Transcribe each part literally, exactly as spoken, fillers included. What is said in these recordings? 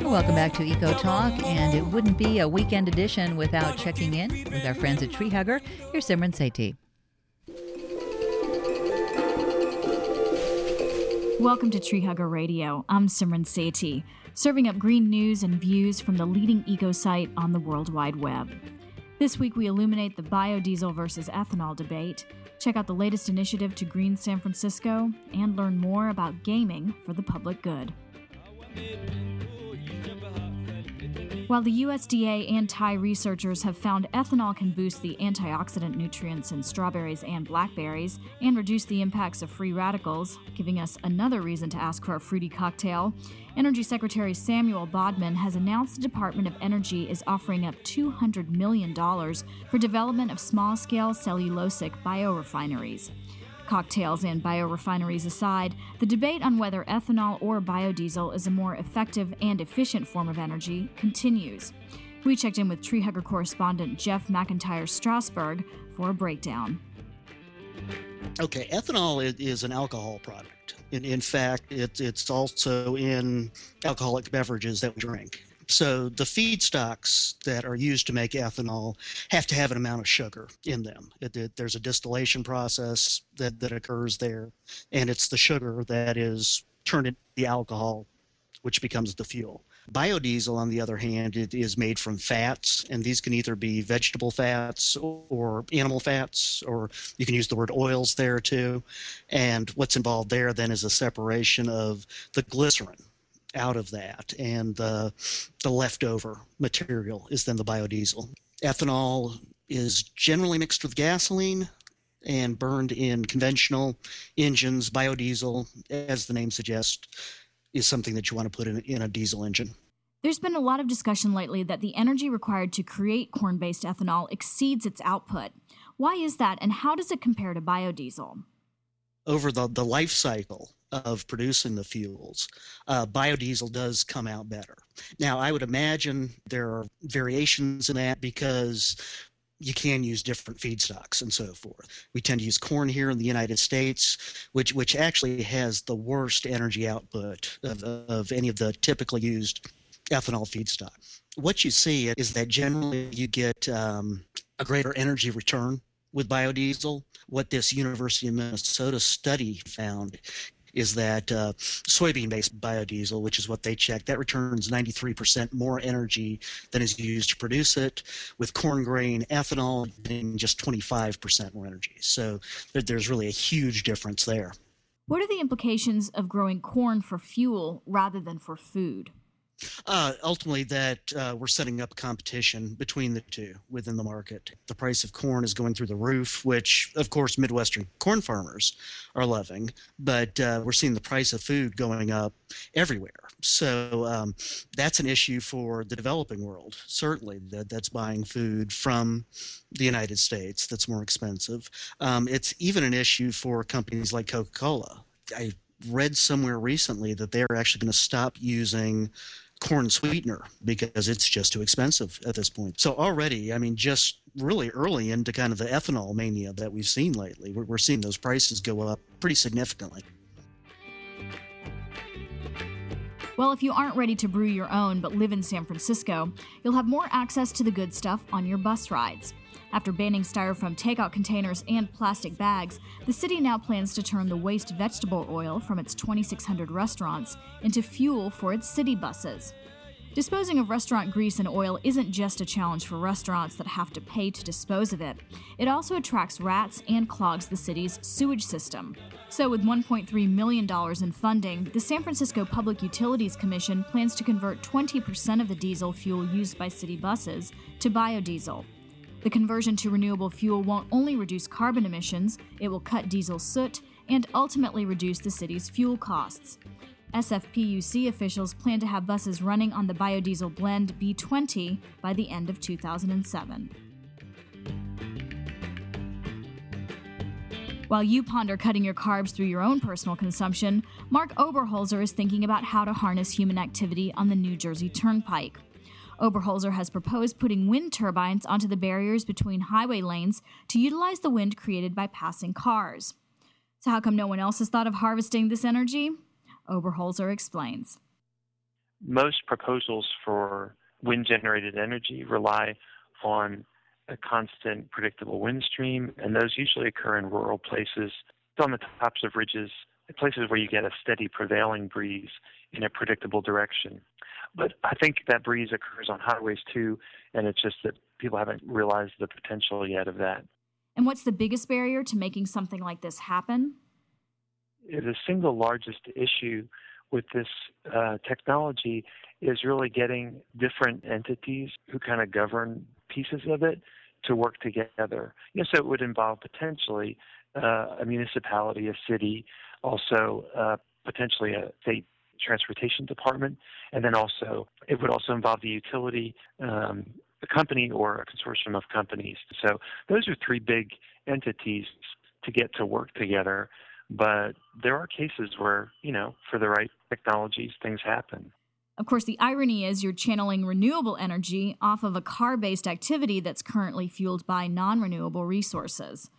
Welcome back to Eco Talk, and it wouldn't be a weekend edition without checking in with our friends at Tree Hugger. Here's Simran Sethi. Welcome to Tree Hugger Radio. I'm Simran Sethi, serving up green news and views from the leading eco site on the World Wide Web. This week we illuminate the biodiesel versus ethanol debate, check out the latest initiative to green San Francisco, and learn more about gaming for the public good. While the U S D A and Thai researchers have found ethanol can boost the antioxidant nutrients in strawberries and blackberries and reduce the impacts of free radicals, giving us another reason to ask for a fruity cocktail, Energy Secretary Samuel Bodman has announced the Department of Energy is offering up two hundred million dollars for development of small-scale cellulosic biorefineries. Cocktails and biorefineries aside, the debate on whether ethanol or biodiesel is a more effective and efficient form of energy continues. We checked in with Tree Hugger correspondent Jeff McIntyre Strasburg for a breakdown. Okay, ethanol is, is an alcohol product. In, in fact, it, it's also in alcoholic beverages that we drink. So the feedstocks that are used to make ethanol have to have an amount of sugar in them. It, it, there's a distillation process that, that occurs there, and it's the sugar that is turned into the alcohol, which becomes the fuel. Biodiesel, on the other hand, it is made from fats, and these can either be vegetable fats or animal fats, or you can use the word oils there too. And what's involved there then is a separation of the glycerin out of that, and the, the leftover material is then the biodiesel. Ethanol is generally mixed with gasoline and burned in conventional engines. Biodiesel, as the name suggests, is something that you want to put in, in a diesel engine. There's been a lot of discussion lately that the energy required to create corn-based ethanol exceeds its output. Why is that, and how does it compare to biodiesel? Over the, the life cycle of producing the fuels, uh, biodiesel does come out better. Now, I would imagine there are variations in that because you can use different feedstocks and so forth. We tend to use corn here in the United States, which which actually has the worst energy output of, of any of the typically used ethanol feedstock. What you see is that generally you get um, a greater energy return with biodiesel. What this University of Minnesota study found is that uh, soybean-based biodiesel, which is what they checked, that returns ninety-three percent more energy than is used to produce it, with corn grain ethanol being just twenty-five percent more energy. So there, there's really a huge difference there. What are the implications of growing corn for fuel rather than for food? Uh, ultimately, that uh, we're setting up competition between the two within the market. The price of corn is going through the roof, which, of course, Midwestern corn farmers are loving, but uh, we're seeing the price of food going up everywhere. So um, that's an issue for the developing world, certainly, that, that's buying food from the United States that's more expensive. Um, it's even an issue for companies like Coca-Cola. I read somewhere recently that they're actually going to stop using corn sweetener because it's just too expensive at this point. So already, I mean, just really early into kind of the ethanol mania that we've seen lately, we're, we're seeing those prices go up pretty significantly. Well, if you aren't ready to brew your own but live in San Francisco, you'll have more access to the good stuff on your bus rides. After banning styrofoam takeout containers and plastic bags, the city now plans to turn the waste vegetable oil from its twenty-six hundred restaurants into fuel for its city buses. Disposing of restaurant grease and oil isn't just a challenge for restaurants that have to pay to dispose of it. It also attracts rats and clogs the city's sewage system. So with one point three million dollars in funding, the San Francisco Public Utilities Commission plans to convert twenty percent of the diesel fuel used by city buses to biodiesel. The conversion to renewable fuel won't only reduce carbon emissions, it will cut diesel soot and ultimately reduce the city's fuel costs. S F P U C officials plan to have buses running on the biodiesel blend B twenty by the end of two thousand seven. While you ponder cutting your carbs through your own personal consumption, Mark Oberholzer is thinking about how to harness human activity on the New Jersey Turnpike. Oberholzer has proposed putting wind turbines onto the barriers between highway lanes to utilize the wind created by passing cars. So how come no one else has thought of harvesting this energy? Oberholzer explains. most proposals for wind-generated energy rely on a constant, predictable wind stream, and those usually occur in rural places, on the tops of ridges, places where you get a steady prevailing breeze in a predictable direction. But I think that breeze occurs on highways too, and it's just that people haven't realized the potential yet of that. And what's the biggest barrier to making something like this happen? The single largest issue with this uh, technology is really getting different entities who kind of govern pieces of it to work together. You know, so it would involve potentially uh, a municipality, a city, also uh, potentially a state transportation department, and then also it would also involve the utility, um, a company or a consortium of companies. So those are three big entities to get to work together. But there are cases where, you know, for the right technologies, things happen. Of course, the irony is you're channeling renewable energy off of a car-based activity that's currently fueled by non-renewable resources.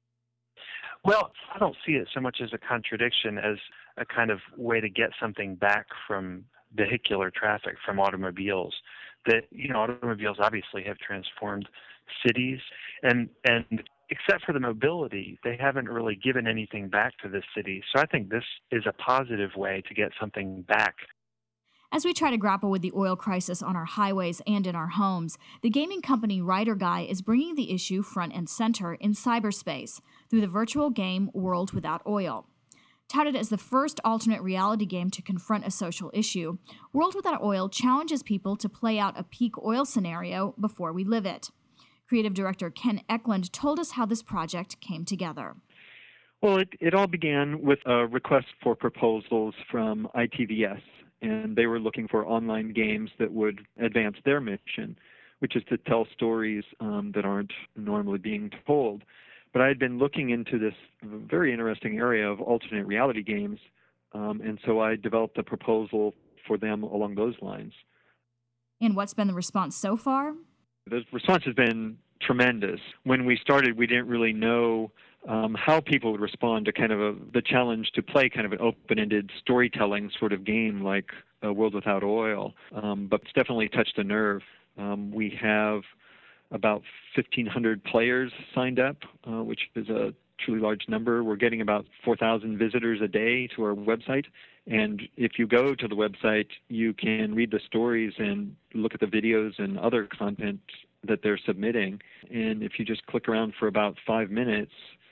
Well, I don't see it so much as a contradiction as a kind of way to get something back from vehicular traffic, from automobiles. That, you know, automobiles obviously have transformed cities, and and except for the mobility, they haven't really given anything back to the city. So I think this is a positive way to get something back. As we try to grapple with the oil crisis on our highways and in our homes, the gaming company Rider Guy is bringing the issue front and center in cyberspace through the virtual game World Without Oil. Touted as the first alternate reality game to confront a social issue, World Without Oil challenges people to play out a peak oil scenario before we live it. Creative director Ken Eklund told us how this project came together. Well, it, it all began with a request for proposals from I T V S, and they were looking for online games that would advance their mission, which is to tell stories um, that aren't normally being told. But I had been looking into this very interesting area of alternate reality games, um, and so I developed a proposal for them along those lines. And what's been the response so far? The response has been tremendous. When we started, we didn't really know um, how people would respond to kind of a, the challenge to play kind of an open-ended storytelling sort of game like uh, World Without Oil, um, but it's definitely touched a nerve. Um, we have about fifteen hundred players signed up, uh, which is a truly large number. We're getting about four thousand visitors a day to our website. And if you go to the website, you can read the stories and look at the videos and other content that they're submitting. And if you just click around for about five minutes,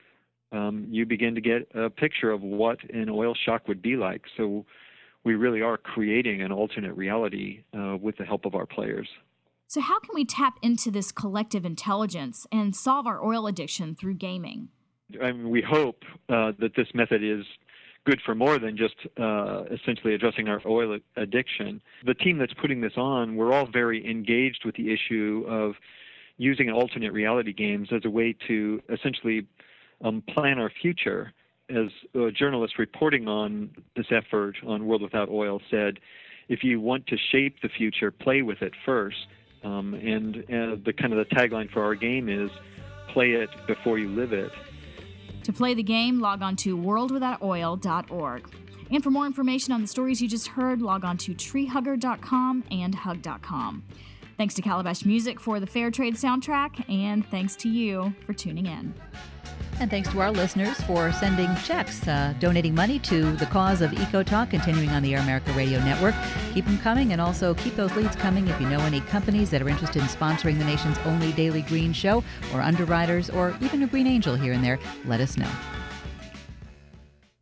um, you begin to get a picture of what an oil shock would be like. So we really are creating an alternate reality uh, with the help of our players. So how can we tap into this collective intelligence and solve our oil addiction through gaming? I mean, we hope uh, that this method is good for more than just uh, essentially addressing our oil addiction. The team that's putting this on, we're all very engaged with the issue of using alternate reality games as a way to essentially um, plan our future. As a journalist reporting on this effort on World Without Oil said, if you want to shape the future, play with it first. Um, and uh, the kind of the tagline for our game is, play it before you live it. To play the game, log on to world without oil dot org. And for more information on the stories you just heard, log on to tree hugger dot com and hug dot com. Thanks to Calabash Music for the Fair Trade soundtrack, and thanks to you for tuning in. And thanks to our listeners for sending checks, uh, donating money to the cause of EcoTalk, continuing on the Air America Radio Network. Keep them coming, and also keep those leads coming. If you know any companies that are interested in sponsoring the nation's only daily green show, or underwriters, or even a green angel here and there, let us know.